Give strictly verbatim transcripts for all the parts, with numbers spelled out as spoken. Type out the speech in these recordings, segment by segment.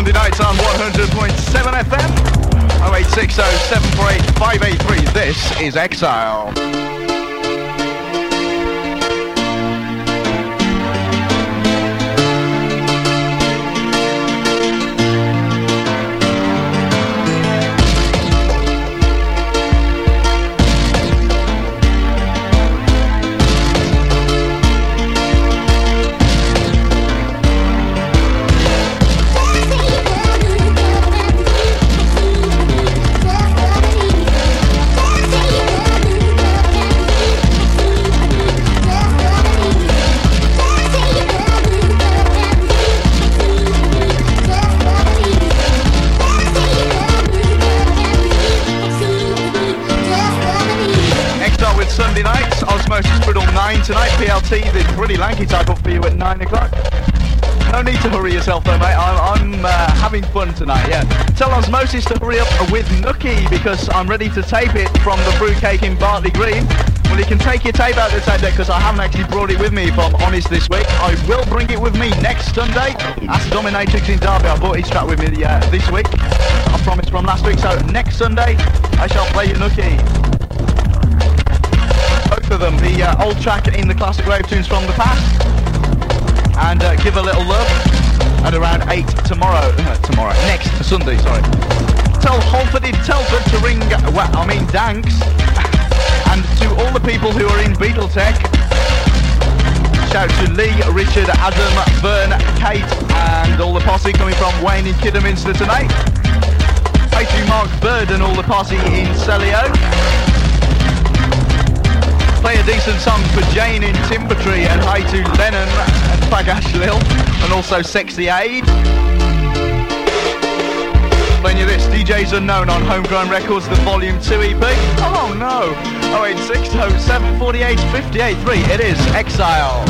Sunday nights on one hundred point seven F M. oh eight six oh, seven four eight, five eight three. This is Exile. Tonight, P L T, the pretty lanky type up for you at nine o'clock. No need to hurry yourself though, mate. I'm, I'm uh, having fun tonight, yeah. Tell Osmosis to hurry up with Nookie because I'm ready to tape it from the fruitcake in Bartley Green. Well, you can take your tape out of the tape deck because I haven't actually brought it with me, if I'm honest, this week. I will bring it with me next Sunday. That's Dominatrix in Derby. I brought his track with me uh, this week. I promised from last week, so next Sunday I shall play you Nookie. Both of them, the uh, old track in the classic rave tunes from the past, and uh, Give a Little Love at around eight tomorrow, uh, tomorrow, next Sunday, sorry. Tell Holford in Telford to ring, well, I mean Danks, and to all the people who are in Beatletech, shout to Lee, Richard, Adam, Vern, Kate, and all the posse coming from Wayne in Kidderminster tonight. Hey to Mark Bird and all the posse in Celio. Play a decent song for Jane in Timbertree, and hi to Lennon and Fagash Lil, and also Sexy Aid. Playing you this, D Js Unknown on Homegrown Records, the Volume two E P. Oh no! oh eight six oh, seven four eight, five eight three. It is Exile.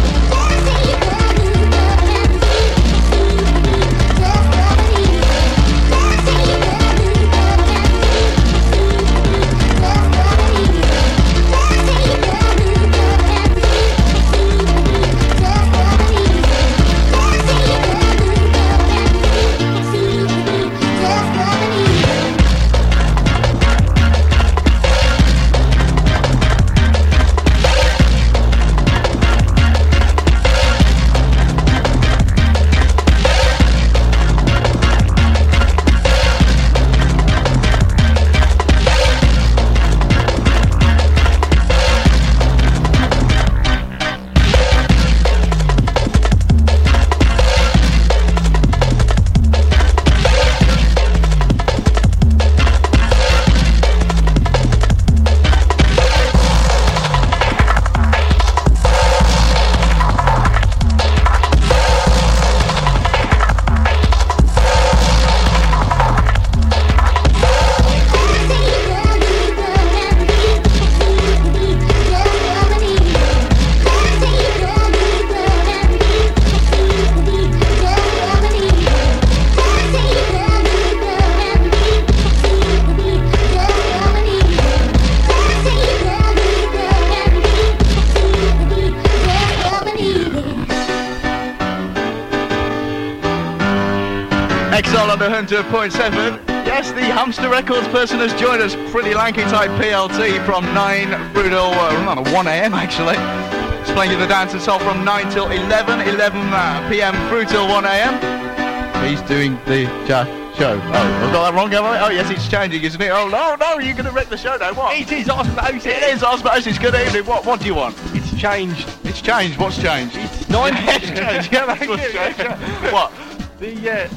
one hundred point seven. Yes, the Hamster Records person has joined us. Pretty lanky type P L T from nine through till uh, one a m actually. He's playing you the dance and soul from nine till eleven, eleven p m through till one a m. He's doing the uh, show. Oh, I've got that wrong, have I? Oh, yes, it's changing, isn't it? Oh, no, no, you're going to wreck the show now. What? It is Osmosis. It is Osmosis. Good evening. What What do you want? It's changed. It's changed. What's changed? It's nine. It's changed. Yeah, that's what's changed. What? The, uh...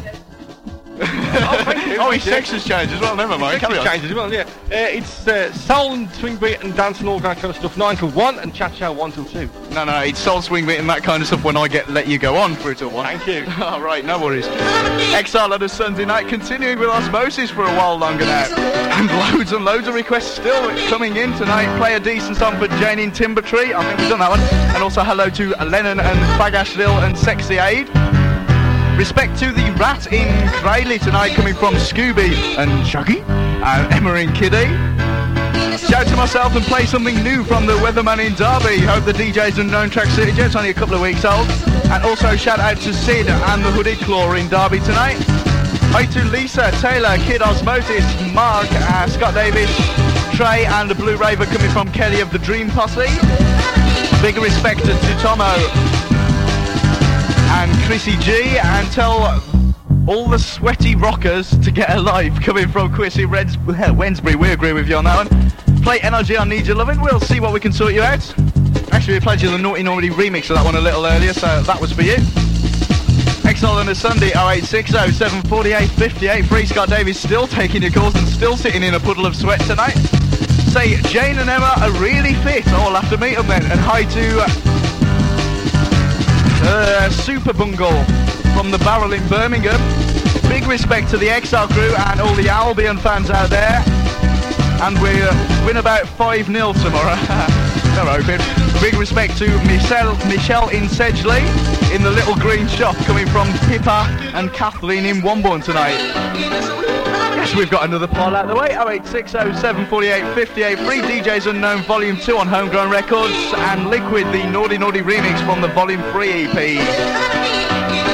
oh, thank you. Oh, his sex has changed as well. Never mind. Carry on. Changed as well. Yeah. Uh, it's uh, soul and swing beat and dance and all that kind of stuff. Nine till one and chat show one till two. No, no, it's soul swing beat and that kind of stuff when I get let you go on through till one. Thank you. All right, no worries. Exile on a Sunday night, continuing with Osmosis for a while longer now, and loads and loads of requests still coming in tonight. Play a decent song for Jane in Timbertree. I think we've done that one. And also hello to Lennon and Fagash Lil and Sexy Aid. Respect to the Rat in Crayley tonight, coming from Scooby and Chucky and Emma in Kiddie. Shout to myself and play something new from the Weatherman in Derby. Hope the D J's Unknown track City Jet's only a couple of weeks old. And also shout out to Sid and the Hooded Claw in Derby tonight. Hi to Lisa, Taylor, Kid Osmosis, Mark, uh, Scott Davis, Trey, and the Blue Raver coming from Kelly of the Dream Posse. Big respect to Tomo and Chrissy G, and tell all the sweaty rockers to get a life coming from Chrissy Reds- Wensbury. We agree with you on that one. Play N R G on Need Your Lovin'. We'll see what we can sort you out. Actually, we played you the Naughty Naughty remix of that one a little earlier, so that was for you. Exile on a Sunday, oh eight six oh, seven four eight, five eight three. Scott Davies still taking your calls and still sitting in a puddle of sweat tonight. Say, Jane and Emma are really fit. Oh, I'll have to meet them then. And hi to uh, Super Bungle from the Barrel in Birmingham. Big respect to the Exile crew and all the Albion fans out there. And we uh, win about five nil tomorrow. They're hoping. Big respect to Michelle, Michelle in Sedgley in the little green shop, coming from Pippa and Kathleen in Wombourne tonight. Yes, we've got another poll out the way. oh eight six oh, seven four eight, five eight three. D Js Unknown Volume two on Homegrown Records, and Liquid, the Naughty Naughty remix from the Volume three E P.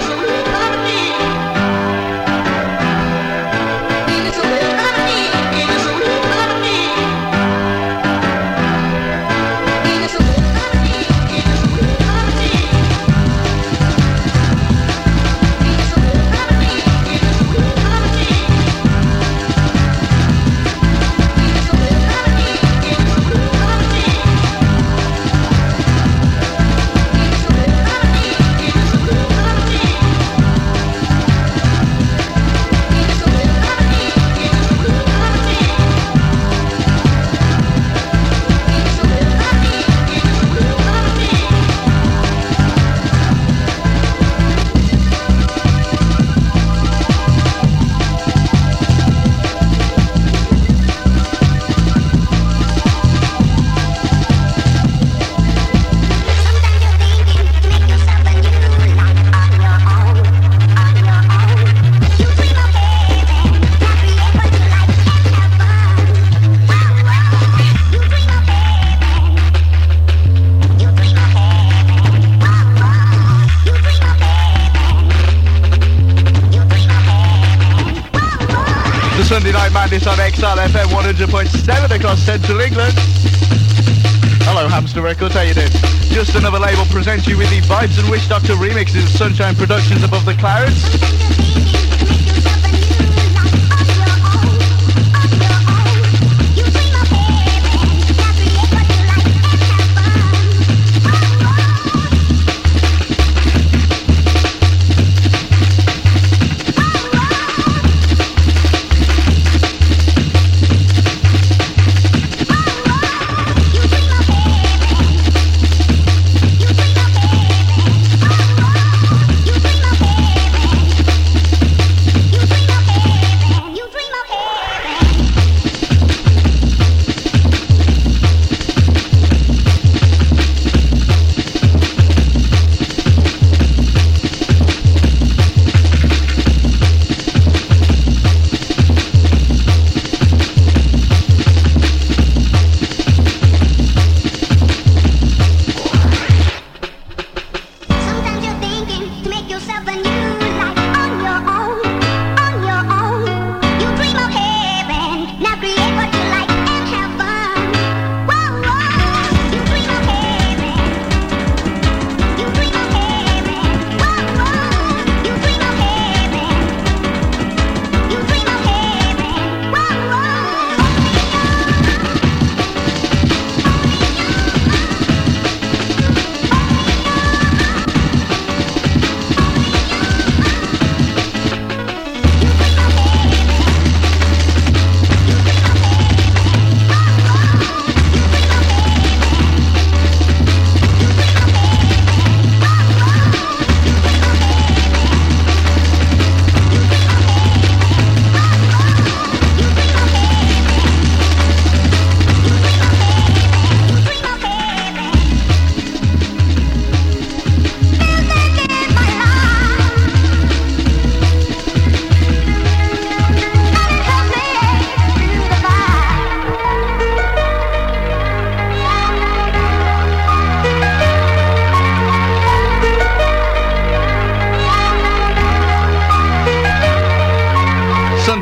Sunday Night Madness on X R F M one hundred point seven across Central England. Hello Hamster Records, how you doing? Just Another Label presents you with the Vibes and Wish Doctor remixes of Sunshine Productions Above the Clouds.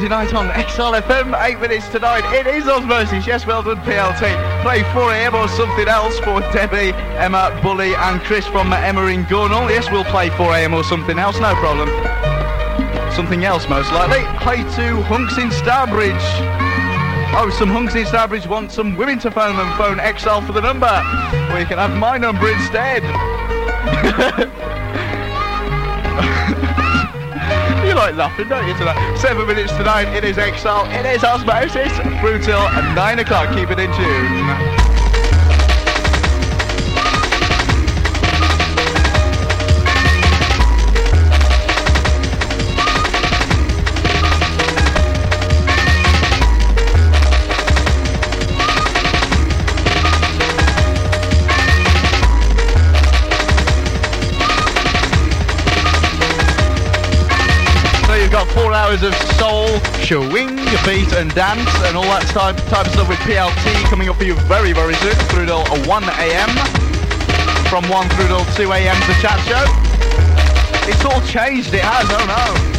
Sunday night on X L F M, eight minutes to nine. It is Osmosis. Yes, well done, P L T. Play four a m or something else for Debbie, Emma, Bully and Chris from Emma in Gornal. Yes, we'll play four a m or something else, no problem. Something else, most likely. Play to Hunks in Starbridge. Oh, some hunks in Starbridge want some women to phone them. Phone X L for the number. Or you can have my number instead. You like laughing, don't you, tonight? Seven minutes to nine. It is X L. It is Osmosis. Through till nine o'clock. Keep it in tune. Four hours of soul, showing, beat and dance and all that type, type of stuff with P L T coming up for you very, very soon through till one a m From one through till two a m the chat show. It's all changed, it has, oh no.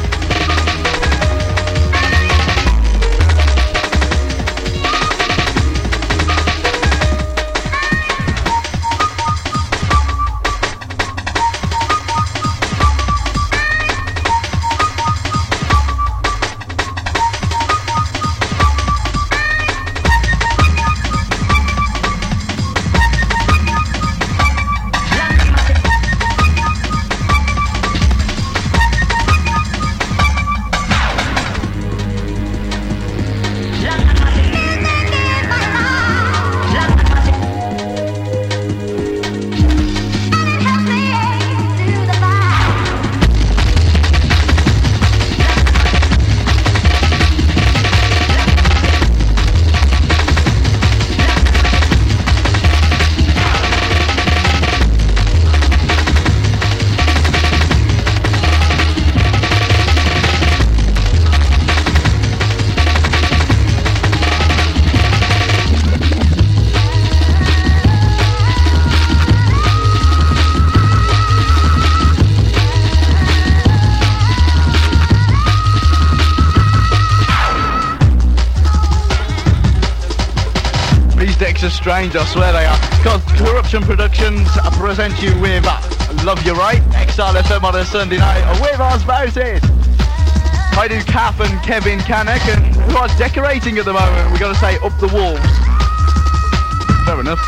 Strange, I swear they are. Because Corruption Productions present you with uh, Love You Right, X L F M on a Sunday night with Osmosis. I do Kath and Kevin Canuck, and who are decorating at the moment. We got to say up the walls. Fair enough.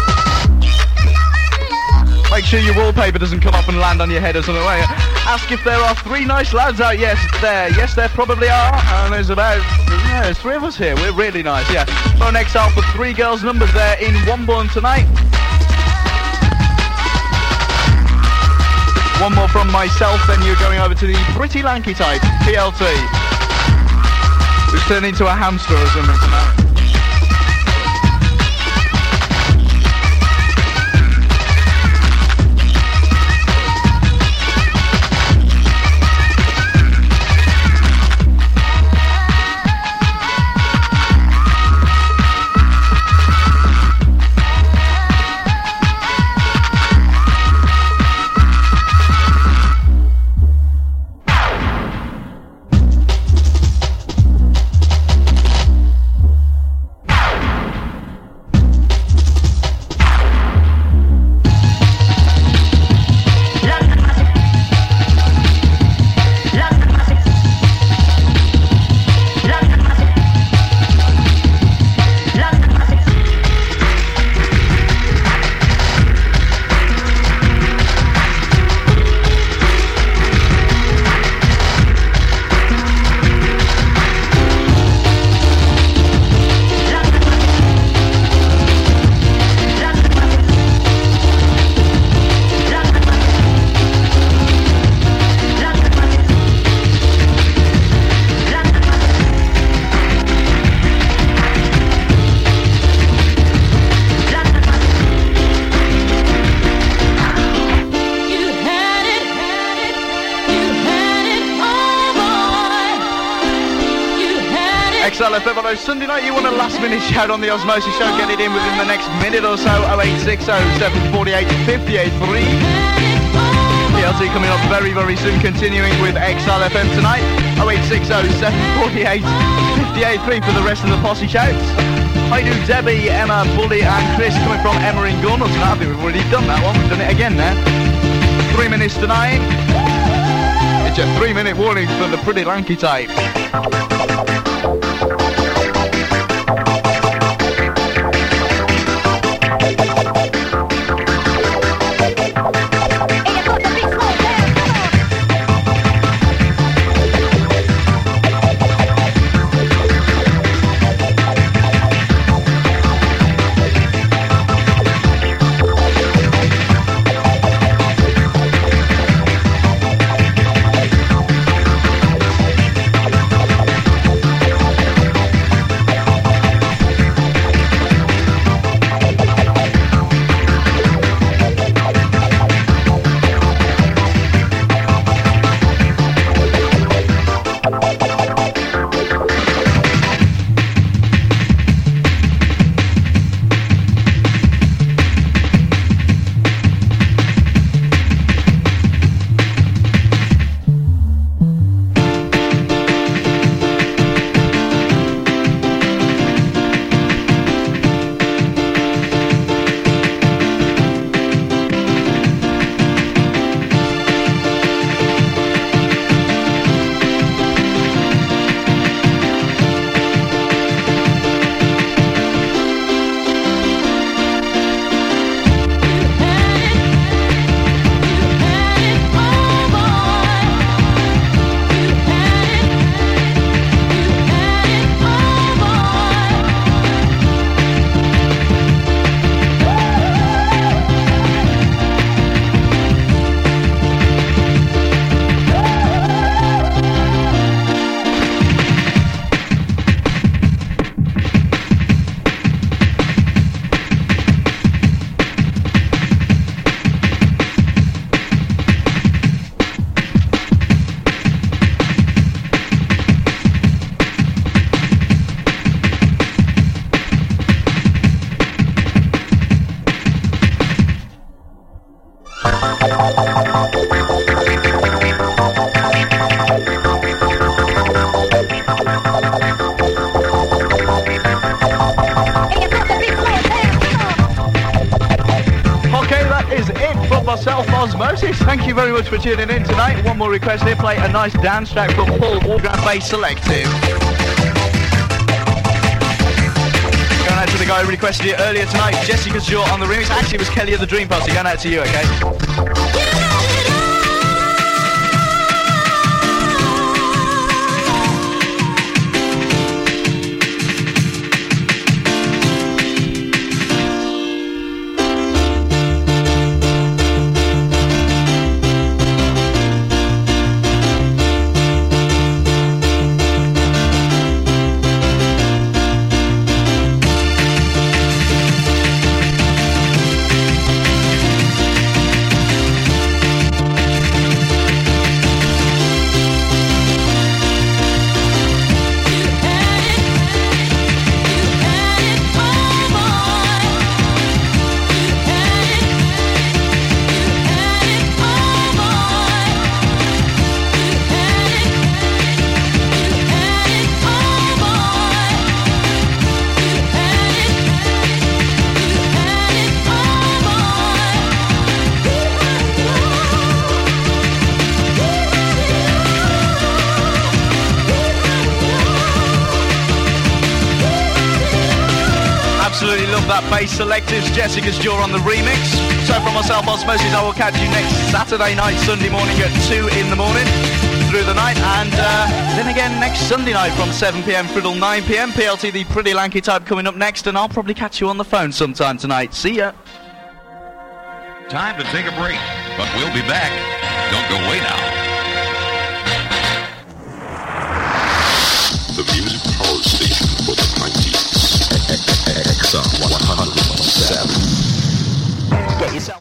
Make sure your wallpaper doesn't come up and land on your head or something. Wait, ask if there are three nice lads out. Yes, there. Yes, there probably are. And there's about yeah, there's three of us here. We're really nice. Yeah. Phone X L for three girls' numbers there in Wombourne tonight. One more from myself, then you're going over to the pretty lanky type, P L T. Who's turned into a hamster or something tonight. X L F M on a Sunday night. You want a last minute shout on the Osmosis show? Get it in within the next minute or so. oh eight six oh, seven four eight, five eight three. P L L T coming up very, very soon, continuing with Exile F M tonight. oh eight six oh, seven four eight, five eight three for the rest of the posse shouts. Hi do Debbie, Emma, Bully and Chris coming from Emma in Gornal tonight. I think we've already done that one. We've done it again now. Three minutes to nine. It's a three minute warning for the pretty lanky type. Thank you very much for tuning in tonight. One more request here, play a nice dance track from Paul Organ Bass Selective. Going out to the guy who requested it earlier tonight, Jessica Short on the remix. Actually, it was Kelly of the Dream Party. Going out to you, okay? Bass Selectives, Jessica's Jaw on the remix. So from myself, Osmosis, I will catch you next Saturday night, Sunday morning at two in the morning, through the night, and uh, then again next Sunday night from seven p m through till nine p m P L T, the pretty lanky type, coming up next, and I'll probably catch you on the phone sometime tonight. See ya. Time to take a break, but we'll be back. Don't go away now. The music power station for the nineties. X R one hundred point seven. Get yourself.